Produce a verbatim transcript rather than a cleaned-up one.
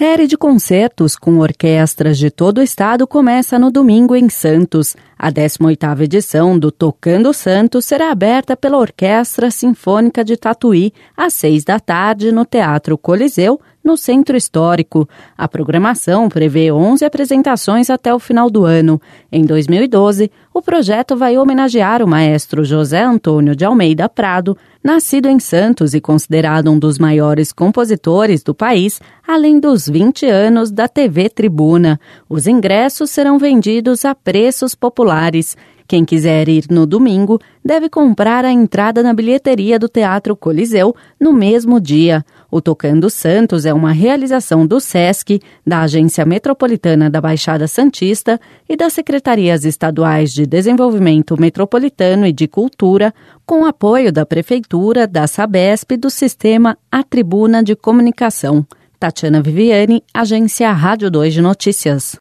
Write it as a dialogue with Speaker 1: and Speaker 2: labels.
Speaker 1: Série de concertos com orquestras de todo o estado começa no domingo em Santos. A décima oitava edição do Tocando Santos será aberta pela Orquestra Sinfônica de Tatuí, às seis da tarde, no Teatro Coliseu, no Centro Histórico. A programação prevê onze apresentações até o final do ano. Em dois mil e doze, o projeto vai homenagear o maestro José Antônio de Almeida Prado, nascido em Santos e considerado um dos maiores compositores do país, além dos vinte anos da T V Tribuna. Os ingressos serão vendidos a preços populares. Quem quiser ir no domingo deve comprar a entrada na bilheteria do Teatro Coliseu no mesmo dia. O Tocando Santos é uma realização do SESC, da Agência Metropolitana da Baixada Santista e das Secretarias Estaduais de Desenvolvimento Metropolitano e de Cultura, com apoio da Prefeitura, da Sabesp e do Sistema A Tribuna de Comunicação. Tatiana Viviani, Agência Rádio dois de Notícias.